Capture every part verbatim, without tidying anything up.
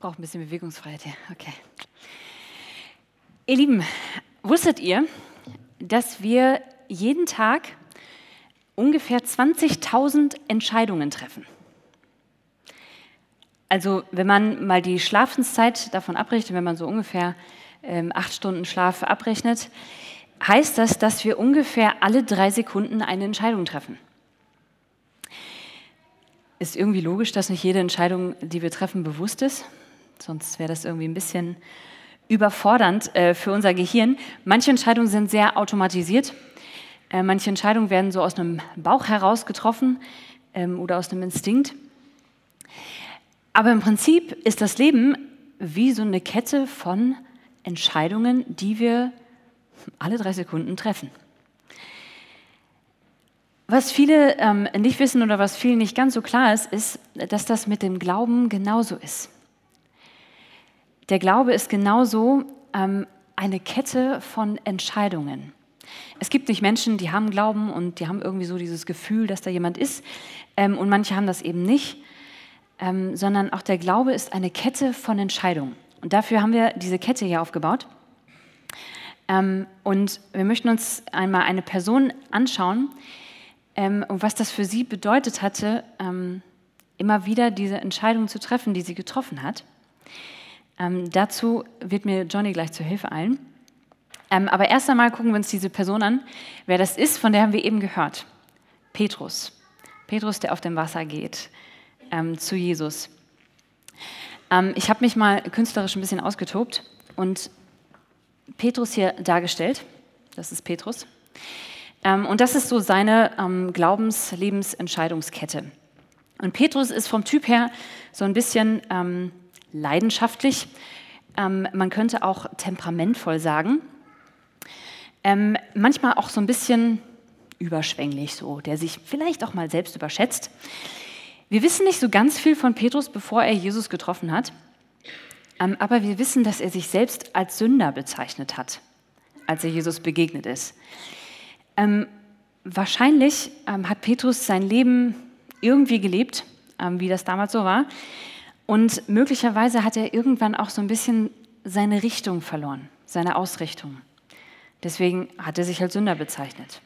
Braucht ein bisschen Bewegungsfreiheit hier. Okay. Ihr Lieben, wusstet ihr, dass wir jeden Tag ungefähr zwanzigtausend Entscheidungen treffen? Also wenn man mal die Schlafenszeit davon abrechnet, wenn man so ungefähr ähm, acht Stunden Schlaf abrechnet, heißt das, dass wir ungefähr alle drei Sekunden eine Entscheidung treffen. Ist irgendwie logisch, dass nicht jede Entscheidung, die wir treffen, bewusst ist. Sonst wäre das irgendwie ein bisschen überfordernd äh, für unser Gehirn. Manche Entscheidungen sind sehr automatisiert. Äh, manche Entscheidungen werden so aus einem Bauch heraus getroffen ähm, oder aus einem Instinkt. Aber im Prinzip ist das Leben wie so eine Kette von Entscheidungen, die wir alle drei Sekunden treffen. Was viele ähm, nicht wissen oder was vielen nicht ganz so klar ist, ist, dass das mit dem Glauben genauso ist. Der Glaube ist genauso ähm, eine Kette von Entscheidungen. Es gibt nicht Menschen, die haben Glauben und die haben irgendwie so dieses Gefühl, dass da jemand ist, ähm, und manche haben das eben nicht, ähm, sondern auch der Glaube ist eine Kette von Entscheidungen. Und dafür haben wir diese Kette hier aufgebaut. Ähm, und wir möchten uns einmal eine Person anschauen, ähm, und was das für sie bedeutet hatte, ähm, immer wieder diese Entscheidung zu treffen, die sie getroffen hat. Ähm, dazu wird mir Johnny gleich zur Hilfe eilen. Ähm, aber erst einmal gucken wir uns diese Person an, wer das ist, von der haben wir eben gehört. Petrus. Petrus, der auf dem Wasser geht, ähm, zu Jesus. Ähm, ich habe mich mal künstlerisch ein bisschen ausgetobt und Petrus hier dargestellt. Das ist Petrus. Ähm, und das ist so seine ähm, Glaubens-Lebensentscheidungskette. Und Petrus ist vom Typ her so ein bisschen ähm, leidenschaftlich, ähm, man könnte auch temperamentvoll sagen, ähm, manchmal auch so ein bisschen überschwänglich, so, der sich vielleicht auch mal selbst überschätzt. Wir wissen nicht so ganz viel von Petrus, bevor er Jesus getroffen hat, ähm, aber wir wissen, dass er sich selbst als Sünder bezeichnet hat, als er Jesus begegnet ist. Ähm, wahrscheinlich ähm, hat Petrus sein Leben irgendwie gelebt, ähm, wie das damals so war. Und möglicherweise hat er irgendwann auch so ein bisschen seine Richtung verloren, seine Ausrichtung. Deswegen hat er sich als Sünder bezeichnet.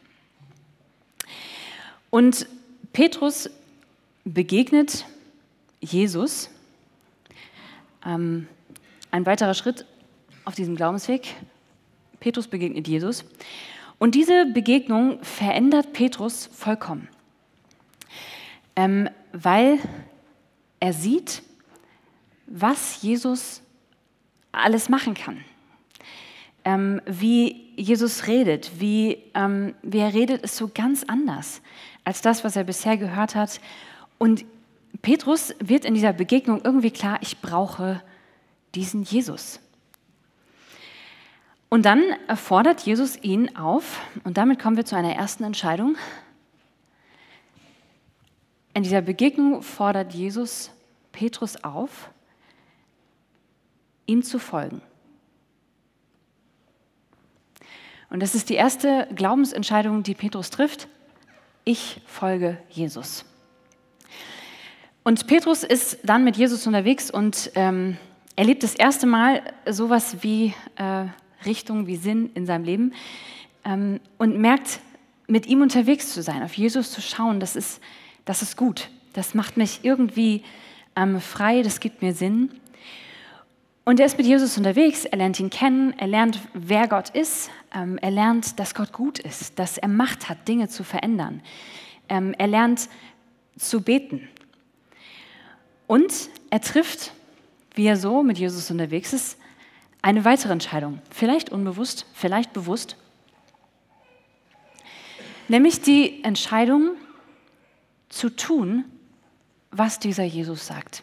Und Petrus begegnet Jesus. Ähm, ein weiterer Schritt auf diesem Glaubensweg. Petrus begegnet Jesus. Und diese Begegnung verändert Petrus vollkommen. Ähm, weil er sieht, was Jesus alles machen kann, ähm, wie Jesus redet, wie, ähm, wie er redet, ist so ganz anders als das, was er bisher gehört hat. Und Petrus wird in dieser Begegnung irgendwie klar, ich brauche diesen Jesus. Und dann fordert Jesus ihn auf, und damit kommen wir zu einer ersten Entscheidung. In dieser Begegnung fordert Jesus Petrus auf, ihm zu folgen. Und das ist die erste Glaubensentscheidung, die Petrus trifft. Ich folge Jesus. Und Petrus ist dann mit Jesus unterwegs und ähm, erlebt das erste Mal sowas wie äh, Richtung, wie Sinn in seinem Leben, ähm, und merkt, mit ihm unterwegs zu sein, auf Jesus zu schauen, das ist, das ist gut. Das macht mich irgendwie ähm, frei, das gibt mir Sinn. Und er ist mit Jesus unterwegs, er lernt ihn kennen, er lernt, wer Gott ist, ähm, er lernt, dass Gott gut ist, dass er Macht hat, Dinge zu verändern. Ähm, er lernt zu beten. Und er trifft, wie er so mit Jesus unterwegs ist, eine weitere Entscheidung, vielleicht unbewusst, vielleicht bewusst, nämlich die Entscheidung zu tun, was dieser Jesus sagt.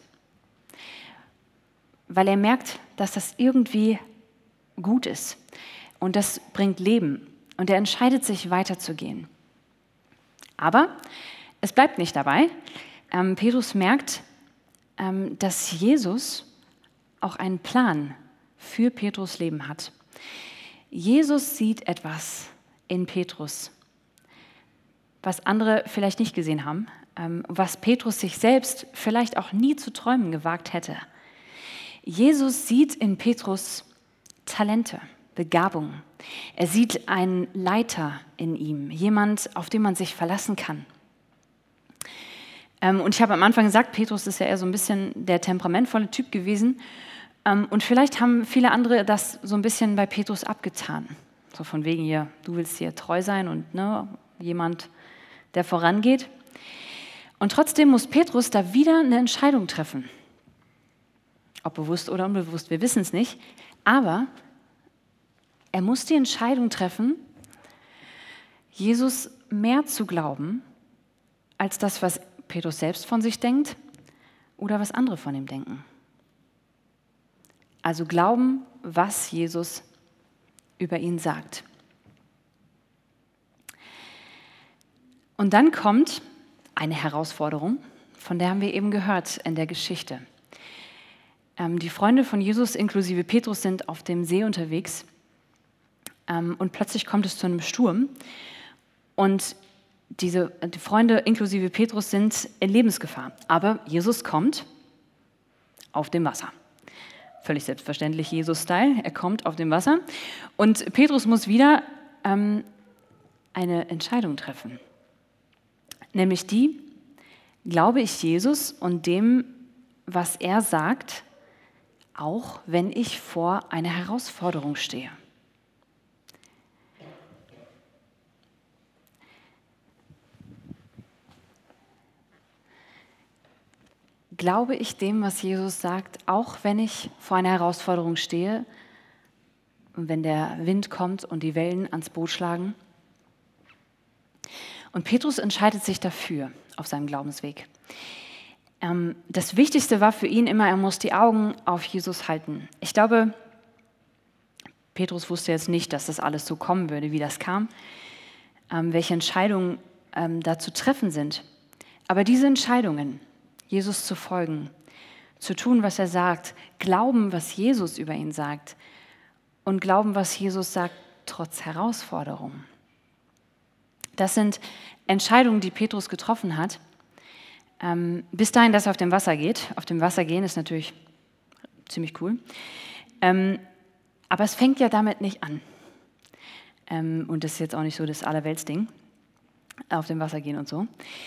Weil er merkt, dass das irgendwie gut ist und das bringt Leben und er entscheidet sich weiterzugehen. Aber es bleibt nicht dabei. Ähm, Petrus merkt, ähm, dass Jesus auch einen Plan für Petrus Leben hat. Jesus sieht etwas in Petrus, was andere vielleicht nicht gesehen haben, ähm, was Petrus sich selbst vielleicht auch nie zu träumen gewagt hätte. Jesus sieht in Petrus Talente, Begabung. Er sieht einen Leiter in ihm, jemand, auf den man sich verlassen kann. Ähm, und ich habe am Anfang gesagt, Petrus ist ja eher so ein bisschen der temperamentvolle Typ gewesen. Ähm, und vielleicht haben viele andere das so ein bisschen bei Petrus abgetan. So von wegen hier, du willst hier treu sein und ne, jemand, der vorangeht. Und trotzdem muss Petrus da wieder eine Entscheidung treffen. Ob bewusst oder unbewusst, wir wissen es nicht. Aber er muss die Entscheidung treffen, Jesus mehr zu glauben, als das, was Petrus selbst von sich denkt oder was andere von ihm denken. Also glauben, was Jesus über ihn sagt. Und dann kommt eine Herausforderung, von der haben wir eben gehört in der Geschichte. Ähm, die Freunde von Jesus inklusive Petrus sind auf dem See unterwegs ähm, und plötzlich kommt es zu einem Sturm und Diese, die Freunde inklusive Petrus sind in Lebensgefahr. Aber Jesus kommt auf dem Wasser. Völlig selbstverständlich Jesus-Style. Er kommt auf dem Wasser. Und Petrus muss wieder ähm, eine Entscheidung treffen. Nämlich die, glaube ich Jesus und dem, was er sagt, auch wenn ich vor einer Herausforderung stehe. Glaube ich dem, was Jesus sagt, auch wenn ich vor einer Herausforderung stehe und wenn der Wind kommt und die Wellen ans Boot schlagen? Und Petrus entscheidet sich dafür auf seinem Glaubensweg. Ähm, das Wichtigste war für ihn immer, er muss die Augen auf Jesus halten. Ich glaube, Petrus wusste jetzt nicht, dass das alles so kommen würde, wie das kam, ähm, welche Entscheidungen ähm, da zu treffen sind. Aber diese Entscheidungen, Jesus zu folgen, zu tun, was er sagt, glauben, was Jesus über ihn sagt und glauben, was Jesus sagt, trotz Herausforderungen. Das sind Entscheidungen, die Petrus getroffen hat, ähm, bis dahin, dass er auf dem Wasser geht. Auf dem Wasser gehen ist natürlich ziemlich cool. Ähm, aber es fängt ja damit nicht an. Ähm, und das ist jetzt auch nicht so das Allerweltsding, auf dem Wasser gehen und so.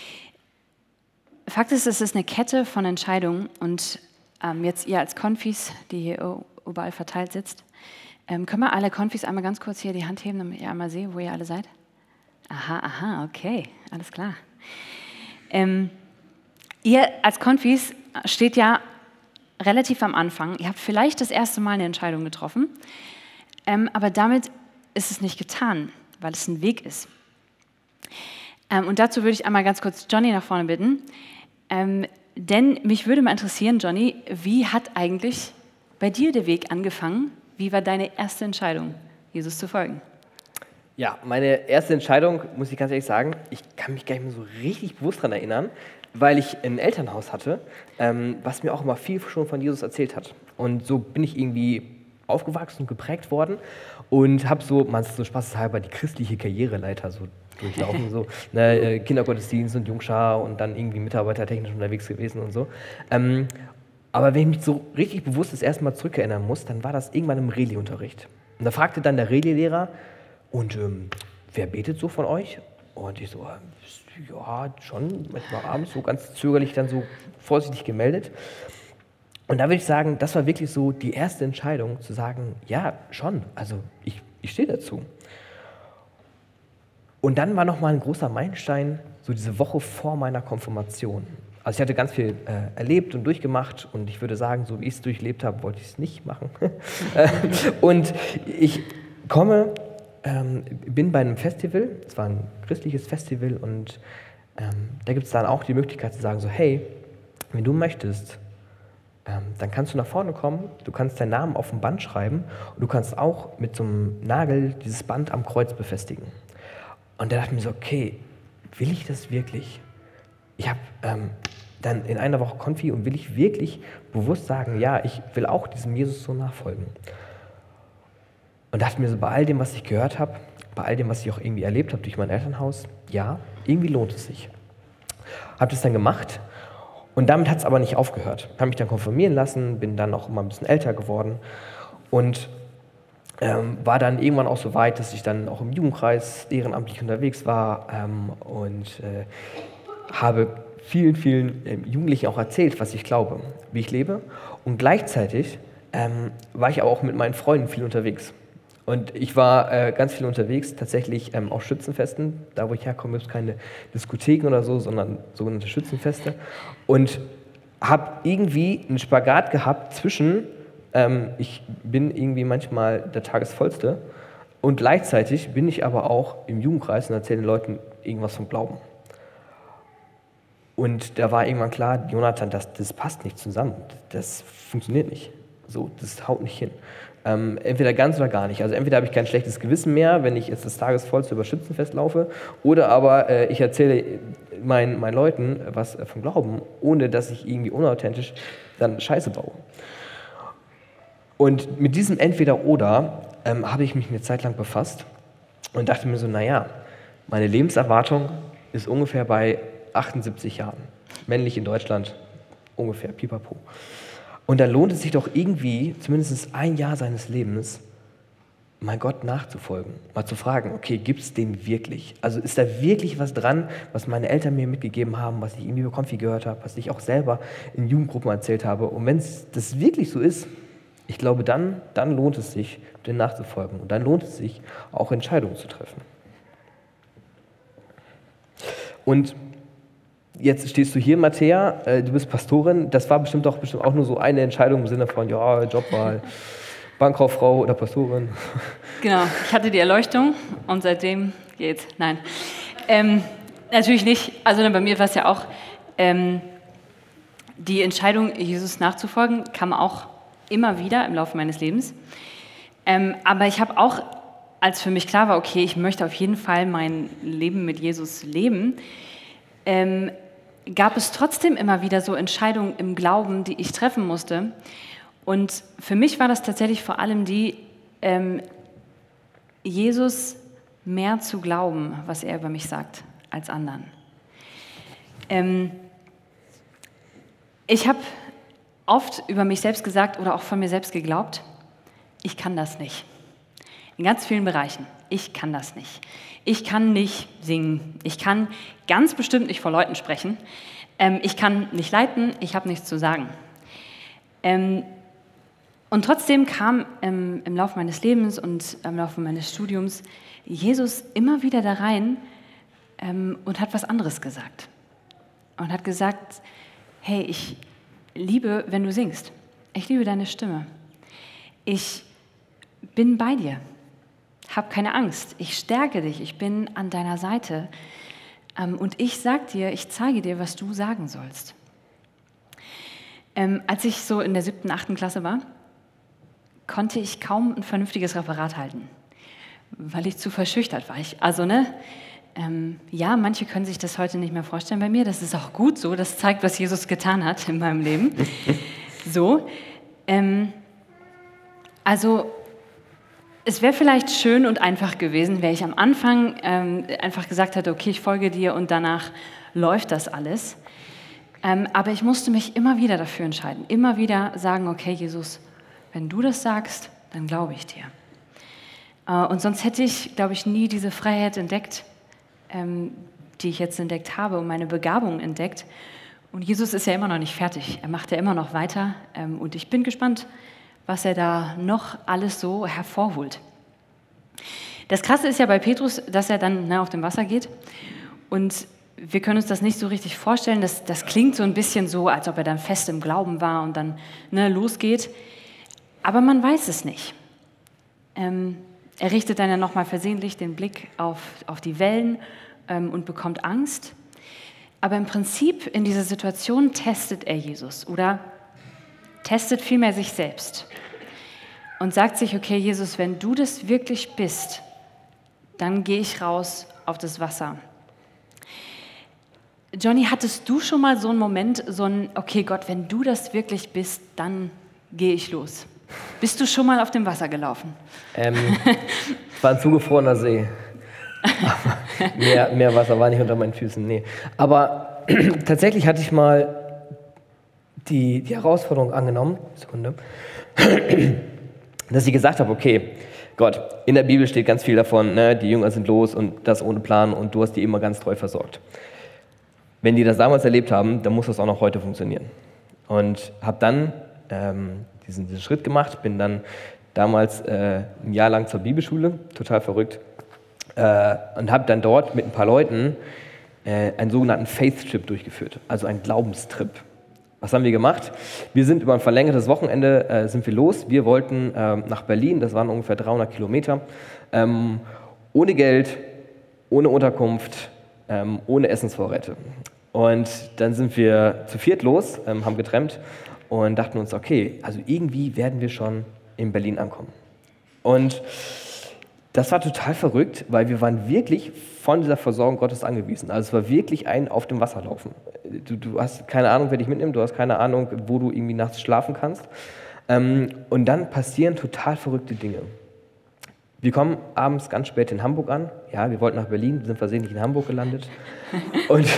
Fakt ist, es ist eine Kette von Entscheidungen und ähm, jetzt ihr als Konfis, die hier überall verteilt sitzt, ähm, können wir alle Konfis einmal ganz kurz hier die Hand heben, damit ihr einmal seht, wo ihr alle seid? Aha, aha, okay, alles klar. Ähm, ihr als Konfis steht ja relativ am Anfang. Ihr habt vielleicht das erste Mal eine Entscheidung getroffen, ähm, aber damit ist es nicht getan, weil es ein Weg ist. Ähm, und dazu würde ich einmal ganz kurz Johnny nach vorne bitten. Ähm, denn mich würde mal interessieren, Johnny, wie hat eigentlich bei dir der Weg angefangen? Wie war deine erste Entscheidung, Jesus zu folgen? Ja, meine erste Entscheidung, muss ich ganz ehrlich sagen, ich kann mich gar nicht mehr so richtig bewusst daran erinnern, weil ich ein Elternhaus hatte, ähm, was mir auch immer viel schon von Jesus erzählt hat. Und so bin ich irgendwie aufgewachsen und geprägt worden und habe so, man ist so spaßeshalber, die christliche Karriereleiter so durchlaufen, so ne, Kindergottesdienst und Jungschar und dann irgendwie mitarbeitertechnisch unterwegs gewesen und so. Ähm, aber wenn ich mich so richtig bewusst das erste Mal zurückerinnern muss, dann war das irgendwann im Reli-Unterricht. Und da fragte dann der Reli-Lehrer, und ähm, wer betet so von euch? Und ich so, ja, schon, manchmal abends, so ganz zögerlich dann so vorsichtig gemeldet. Und da würde ich sagen, das war wirklich so die erste Entscheidung, zu sagen, ja, schon, also ich, ich stehe dazu. Und dann war nochmal ein großer Meilenstein, so diese Woche vor meiner Konfirmation. Also ich hatte ganz viel äh, erlebt und durchgemacht und ich würde sagen, so wie ich es durchlebt habe, wollte ich es nicht machen. Und ich komme, ähm, bin bei einem Festival, es war ein christliches Festival und ähm, da gibt es dann auch die Möglichkeit zu sagen, so hey, wenn du möchtest, ähm, dann kannst du nach vorne kommen, du kannst deinen Namen auf dem Band schreiben und du kannst auch mit so einem Nagel dieses Band am Kreuz befestigen. Und da dachte ich mir so, okay, will ich das wirklich? Ich habe ähm, dann in einer Woche Konfi und will ich wirklich bewusst sagen, ja, ich will auch diesem Jesus so nachfolgen. Und dachte mir so, bei all dem, was ich gehört habe, bei all dem, was ich auch irgendwie erlebt habe durch mein Elternhaus, ja, irgendwie lohnt es sich. Habe das dann gemacht Und damit hat es aber nicht aufgehört. Ich habe mich dann konfirmieren lassen, bin dann auch immer ein bisschen älter geworden und ähm, war dann irgendwann auch so weit, dass ich dann auch im Jugendkreis ehrenamtlich unterwegs war ähm, und äh, habe vielen, vielen äh, Jugendlichen auch erzählt, was ich glaube, wie ich lebe. Und gleichzeitig ähm, war ich aber auch mit meinen Freunden viel unterwegs. Und ich war äh, ganz viel unterwegs, tatsächlich ähm, auf Schützenfesten. Da, wo ich herkomme, gibt es keine Diskotheken oder so, sondern sogenannte Schützenfeste. Und habe irgendwie einen Spagat gehabt zwischen, ähm, ich bin irgendwie manchmal der Tagesvollste und gleichzeitig bin ich aber auch im Jugendkreis und erzähle den Leuten irgendwas vom Glauben. Und da war irgendwann klar, Jonathan, das, das passt nicht zusammen, das funktioniert nicht, so, das haut nicht hin. Ähm, entweder ganz oder gar nicht. Also entweder habe ich kein schlechtes Gewissen mehr, wenn ich jetzt das Tagesvollste über Schützenfest laufe, oder aber äh, ich erzähle meinen, meinen Leuten was vom Glauben, ohne dass ich irgendwie unauthentisch dann Scheiße baue. Und mit diesem Entweder-Oder ähm, habe ich mich eine Zeit lang befasst und dachte mir so, naja, meine Lebenserwartung ist ungefähr bei achtundsiebzig Jahren. Männlich in Deutschland ungefähr, pipapo. Und dann lohnt es sich doch irgendwie, zumindest ein Jahr seines Lebens, mal Gott nachzufolgen. Mal zu fragen, okay, gibt es den wirklich? Also ist da wirklich was dran, was meine Eltern mir mitgegeben haben, was ich irgendwie über Konfi gehört habe, was ich auch selber in Jugendgruppen erzählt habe? Und wenn es das wirklich so ist, ich glaube, dann, dann lohnt es sich, dem nachzufolgen. Und dann lohnt es sich, auch Entscheidungen zu treffen. Und jetzt stehst du hier, Matthäa, äh, du bist Pastorin. Das war bestimmt auch, bestimmt auch nur so eine Entscheidung im Sinne von, ja, Jobwahl, Bankkauffrau oder Pastorin. Genau, ich hatte die Erleuchtung und seitdem geht's. Nein, ähm, natürlich nicht. Also bei mir war es ja auch, ähm, die Entscheidung, Jesus nachzufolgen, kam auch immer wieder im Laufe meines Lebens. Ähm, aber ich habe auch, als für mich klar war, okay, ich möchte auf jeden Fall mein Leben mit Jesus leben, ähm, gab es trotzdem immer wieder so Entscheidungen im Glauben, die ich treffen musste. Und für mich war das tatsächlich vor allem die, ähm, Jesus mehr zu glauben, was er über mich sagt, als anderen. Ähm, ich habe oft über mich selbst gesagt oder auch von mir selbst geglaubt, ich kann das nicht. In ganz vielen Bereichen. Ich kann das nicht. Ich kann nicht singen. Ich kann ganz bestimmt nicht vor Leuten sprechen. Ähm, ich kann nicht leiten. Ich habe nichts zu sagen. Ähm, und trotzdem kam ähm, im Laufe meines Lebens und im Laufe meines Studiums Jesus immer wieder da rein ähm, und hat was anderes gesagt. Und hat gesagt, hey, ich liebe, wenn du singst. Ich liebe deine Stimme. Ich bin bei dir. Hab keine Angst, ich stärke dich, ich bin an deiner Seite ähm, und ich sag dir, ich zeige dir, was du sagen sollst. Ähm, als ich so in der siebten, achten Klasse war, konnte ich kaum ein vernünftiges Referat halten, weil ich zu verschüchtert war. Ich, also ne, ähm, ja, manche können sich das heute nicht mehr vorstellen bei mir, das ist auch gut so, das zeigt, was Jesus getan hat in meinem Leben. So, ähm, also es wäre vielleicht schön und einfach gewesen, wäre ich am Anfang ähm, einfach gesagt hätte, okay, ich folge dir und danach läuft das alles. Ähm, aber ich musste mich immer wieder dafür entscheiden, immer wieder sagen, okay, Jesus, wenn du das sagst, dann glaube ich dir. Äh, und sonst hätte ich, glaube ich, nie diese Freiheit entdeckt, ähm, die ich jetzt entdeckt habe und meine Begabung entdeckt. Und Jesus ist ja immer noch nicht fertig, er macht ja immer noch weiter ähm, und ich bin gespannt, was er da noch alles so hervorholt. Das Krasse ist ja bei Petrus, dass er dann ne, auf dem Wasser geht und wir können uns das nicht so richtig vorstellen. Das, das klingt so ein bisschen so, als ob er dann fest im Glauben war und dann ne, losgeht. Aber man weiß es nicht. Ähm, er richtet dann ja nochmal versehentlich den Blick auf, auf die Wellen ähm, und bekommt Angst. Aber im Prinzip in dieser Situation testet er Jesus oder testet vielmehr sich selbst und sagt sich, okay, Jesus, wenn du das wirklich bist, dann gehe ich raus auf das Wasser. Johnny, hattest du schon mal so einen Moment, so ein, okay Gott, wenn du das wirklich bist, dann gehe ich los? Bist du schon mal auf dem Wasser gelaufen? Ähm, es war ein zugefrorener See. mehr, mehr Wasser war nicht unter meinen Füßen, nee. Aber tatsächlich hatte ich mal die, die Herausforderung angenommen, Sekunde, dass ich gesagt habe, okay, Gott, in der Bibel steht ganz viel davon, ne, die Jünger sind los und das ohne Plan und du hast die immer ganz treu versorgt. Wenn die das damals erlebt haben, dann muss das auch noch heute funktionieren. Und habe dann ähm, diesen, diesen Schritt gemacht, bin dann damals äh, ein Jahr lang zur Bibelschule, total verrückt, äh, und habe dann dort mit ein paar Leuten äh, einen sogenannten Faith Trip durchgeführt, also einen Glaubenstrip. Was haben wir gemacht? Wir sind über ein verlängertes Wochenende äh, sind wir los. Wir wollten ähm, nach Berlin, das waren ungefähr dreihundert Kilometer, ähm, ohne Geld, ohne Unterkunft, ähm, ohne Essensvorräte. Und dann sind wir zu viert los, ähm, haben getrennt und dachten uns, okay, also irgendwie werden wir schon in Berlin ankommen. Und das war total verrückt, weil wir waren wirklich von dieser Versorgung Gottes angewiesen. Also es war wirklich ein auf dem Wasser laufen. Du, du hast keine Ahnung, wer dich mitnimmt, du hast keine Ahnung, wo du irgendwie nachts schlafen kannst. Ähm, und dann passieren total verrückte Dinge. Wir kommen abends ganz spät in Hamburg an. Ja, wir wollten nach Berlin, sind versehentlich in Hamburg gelandet. Und,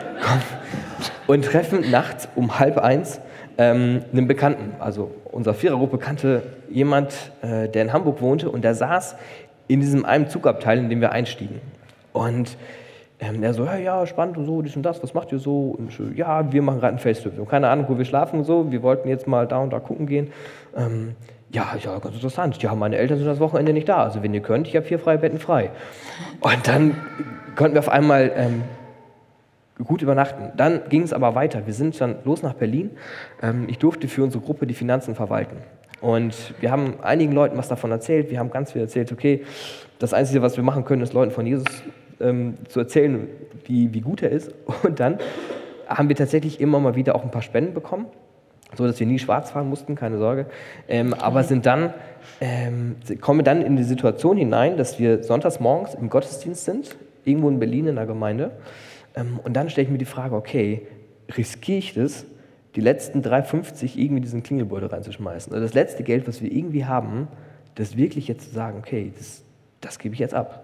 und treffen nachts um halb eins ähm, einen Bekannten. Also unser Vierergruppe kannte jemand, äh, der in Hamburg wohnte und der saß in diesem einen Zugabteil, in dem wir einstiegen. Und ähm, er so, ja, ja, spannend und so, dies und das, was macht ihr so? Und ich, ja, wir machen gerade einen Facetrip. Wir haben keine Ahnung, wo wir schlafen und so. Wir wollten jetzt mal da und da gucken gehen. Ähm, ja, ja, ganz interessant. Ja, meine Eltern sind das Wochenende nicht da. Also wenn ihr könnt, ich habe vier freie Betten frei. Und dann konnten wir auf einmal ähm, gut übernachten. Dann ging es aber weiter. Wir sind dann los nach Berlin. Ähm, ich durfte für unsere Gruppe die Finanzen verwalten. Und wir haben einigen Leuten was davon erzählt. Wir haben ganz viel erzählt, okay, das Einzige, was wir machen können, ist Leuten von Jesus ähm, zu erzählen, wie, wie gut er ist. Und dann haben wir tatsächlich immer mal wieder auch ein paar Spenden bekommen, so dass wir nie schwarz fahren mussten, keine Sorge. Ähm, aber sind dann, ähm, kommen dann in die Situation hinein, dass wir sonntags morgens im Gottesdienst sind, irgendwo in Berlin in der Gemeinde. Ähm, und dann stelle ich mir die Frage, okay, riskiere ich das, die letzten drei fünfzig irgendwie diesen Klingelbeutel reinzuschmeißen? Oder das letzte Geld, was wir irgendwie haben, das wirklich jetzt zu sagen, okay, das, das gebe ich jetzt ab.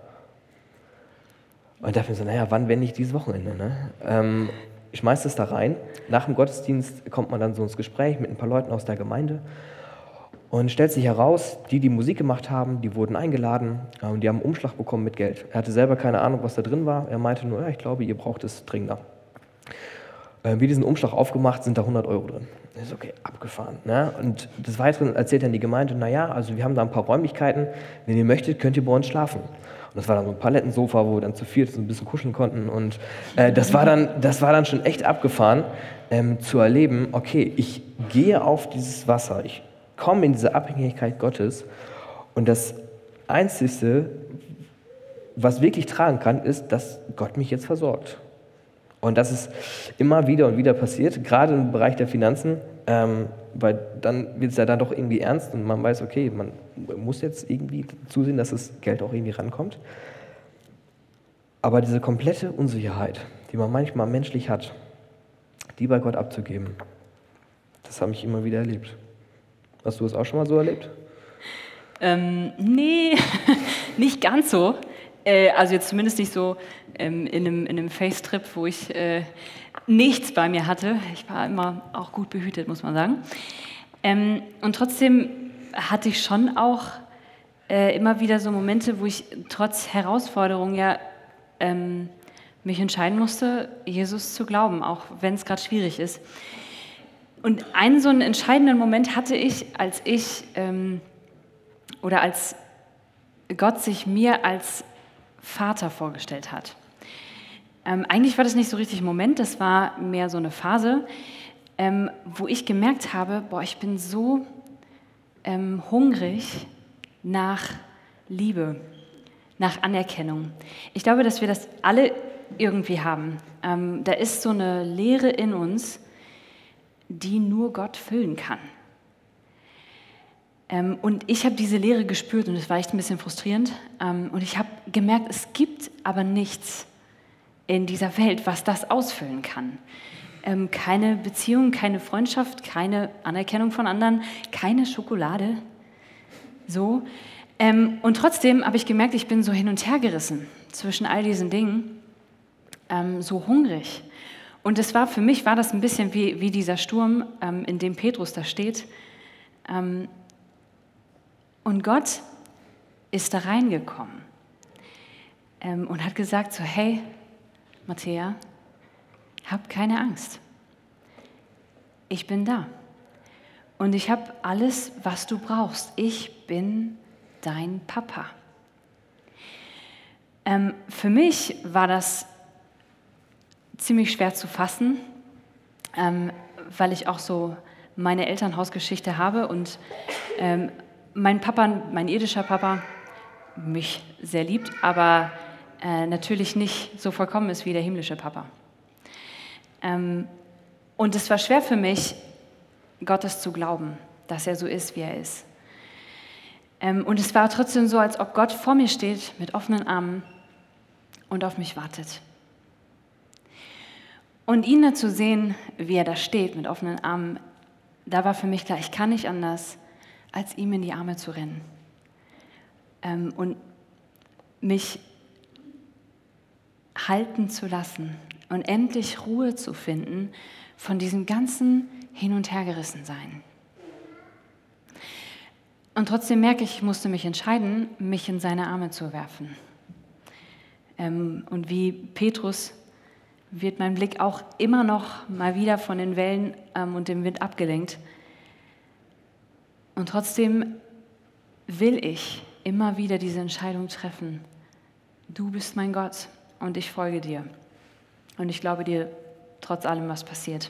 Und da dachte ich mir so, naja, wann, wenn nicht dieses Wochenende? Ne? Ähm, ich schmeiße das da rein. Nach dem Gottesdienst kommt man dann so ins Gespräch mit ein paar Leuten aus der Gemeinde und stellt sich heraus, die, die Musik gemacht haben, die wurden eingeladen und die haben einen Umschlag bekommen mit Geld. Er hatte selber keine Ahnung, was da drin war. Er meinte nur, ja, ich glaube, ihr braucht es dringender. Äh, wir diesen Umschlag aufgemacht, sind da hundert Euro drin. Das ist okay, abgefahren. Ne? Und des Weiteren erzählt dann die Gemeinde, naja, also wir haben da ein paar Räumlichkeiten, wenn ihr möchtet, könnt ihr bei uns schlafen. Und das war dann so ein Palettensofa, wo wir dann zu viert so ein bisschen kuscheln konnten. Und äh, das, war dann, das war dann schon echt abgefahren, ähm, zu erleben, okay, ich gehe auf dieses Wasser, ich komme in diese Abhängigkeit Gottes und das Einzige, was wirklich tragen kann, ist, dass Gott mich jetzt versorgt. Und das ist immer wieder und wieder passiert, gerade im Bereich der Finanzen, ähm, weil dann wird es ja dann doch irgendwie ernst und man weiß, okay, man muss jetzt irgendwie zusehen, dass das Geld auch irgendwie rankommt. Aber diese komplette Unsicherheit, die man manchmal menschlich hat, die bei Gott abzugeben, das habe ich immer wieder erlebt. Hast du das auch schon mal so erlebt? Ähm, nee, nicht ganz so. Äh, also jetzt zumindest nicht so ähm, in einem, in einem Facetrip, wo ich äh, nichts bei mir hatte. Ich war immer auch gut behütet, muss man sagen. Ähm, und trotzdem hatte ich schon auch äh, immer wieder so Momente, wo ich trotz Herausforderungen ja ähm, mich entscheiden musste, Jesus zu glauben, auch wenn es gerade schwierig ist. Und einen so einen entscheidenden Moment hatte ich, als ich ähm, oder als Gott sich mir als Vater vorgestellt hat. Ähm, eigentlich war das nicht so richtig ein Moment, das war mehr so eine Phase, ähm, wo ich gemerkt habe, boah, ich bin so ähm, hungrig nach Liebe, nach Anerkennung. Ich glaube, dass wir das alle irgendwie haben. Ähm, da ist so eine Leere in uns, die nur Gott füllen kann. Ähm, und ich habe diese Leere gespürt und es war echt ein bisschen frustrierend. Ähm, und ich habe gemerkt, es gibt aber nichts in dieser Welt, was das ausfüllen kann. Ähm, keine Beziehung, keine Freundschaft, keine Anerkennung von anderen, keine Schokolade. So. Ähm, und trotzdem habe ich gemerkt, ich bin so hin und her gerissen zwischen all diesen Dingen, ähm, so hungrig. und es war für mich, war das ein bisschen wie, wie dieser Sturm, ähm, in dem Petrus da steht. Ähm, und Gott ist da reingekommen ähm, und hat gesagt so, hey, Matthäa, hab keine Angst. Ich bin da. Und ich habe alles, was du brauchst. Ich bin dein Papa. Ähm, für mich war das ziemlich schwer zu fassen, ähm, weil ich auch so meine Elternhausgeschichte habe und ähm, mein Papa, mein irdischer Papa, mich sehr liebt, aber äh, natürlich nicht so vollkommen ist wie der himmlische Papa. Ähm, und es war schwer für mich, Gottes zu glauben, dass er so ist, wie er ist. Ähm, und es war trotzdem so, als ob Gott vor mir steht mit offenen Armen und auf mich wartet. Und ihn da zu sehen, wie er da steht mit offenen Armen, da war für mich klar, ich kann nicht anders, als ihm in die Arme zu rennen. Ähm, und mich halten zu lassen und endlich Ruhe zu finden von diesem ganzen Hin- und Hergerissensein. Und trotzdem merke ich, ich musste mich entscheiden, mich in seine Arme zu werfen. Ähm, und wie Petrus wird mein Blick auch immer noch mal wieder von den Wellen ähm, und dem Wind abgelenkt. Und trotzdem will ich immer wieder diese Entscheidung treffen. Du bist mein Gott und ich folge dir. Und ich glaube dir trotz allem, was passiert.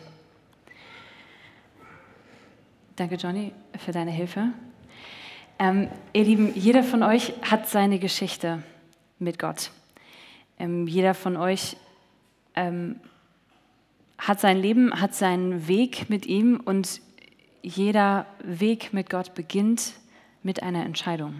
Danke, Johnny, für deine Hilfe. Ähm, ihr Lieben, jeder von euch hat seine Geschichte mit Gott. Ähm, jeder von euch ähm, hat sein Leben, hat seinen Weg mit ihm und jeder Weg mit Gott beginnt mit einer Entscheidung.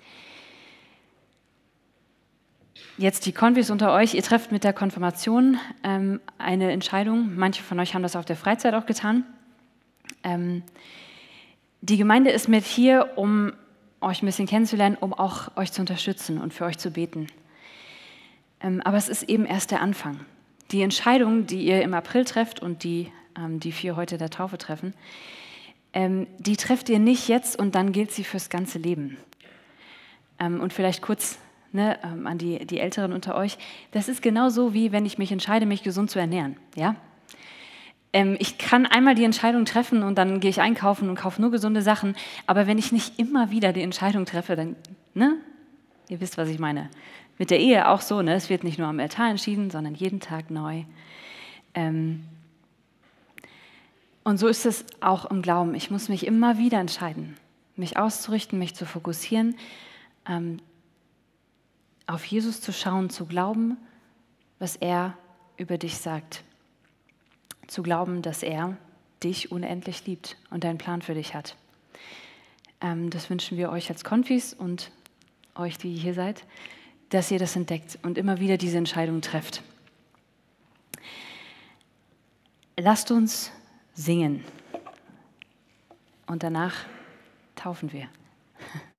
Jetzt die Konfis unter euch, ihr trefft mit der Konfirmation ähm, eine Entscheidung. Manche von euch haben das auf der Freizeit auch getan. Ähm, die Gemeinde ist mit hier, um euch ein bisschen kennenzulernen, um auch euch zu unterstützen und für euch zu beten. Ähm, aber es ist eben erst der Anfang. Die Entscheidung, die ihr im April trefft und die, ähm, die vier heute der Taufe treffen, ähm, die trefft ihr nicht jetzt und dann gilt sie fürs ganze Leben. Ähm, und vielleicht kurz ne, ähm, an die, die Älteren unter euch. Das ist genauso wie, wenn ich mich entscheide, mich gesund zu ernähren. Ja? Ähm, ich kann einmal die Entscheidung treffen und dann gehe ich einkaufen und kaufe nur gesunde Sachen. Aber wenn ich nicht immer wieder die Entscheidung treffe, dann, ne, ihr wisst, was ich meine. Mit der Ehe auch so, ne? Es wird nicht nur am Altar entschieden, sondern jeden Tag neu. Ähm und so ist es auch im Glauben. Ich muss mich immer wieder entscheiden, mich auszurichten, mich zu fokussieren, ähm, auf Jesus zu schauen, zu glauben, was er über dich sagt. Zu glauben, dass er dich unendlich liebt und einen Plan für dich hat. Ähm das wünschen wir euch als Konfis und euch, die hier seid, dass ihr das entdeckt und immer wieder diese Entscheidung trefft. Lasst uns singen und danach taufen wir.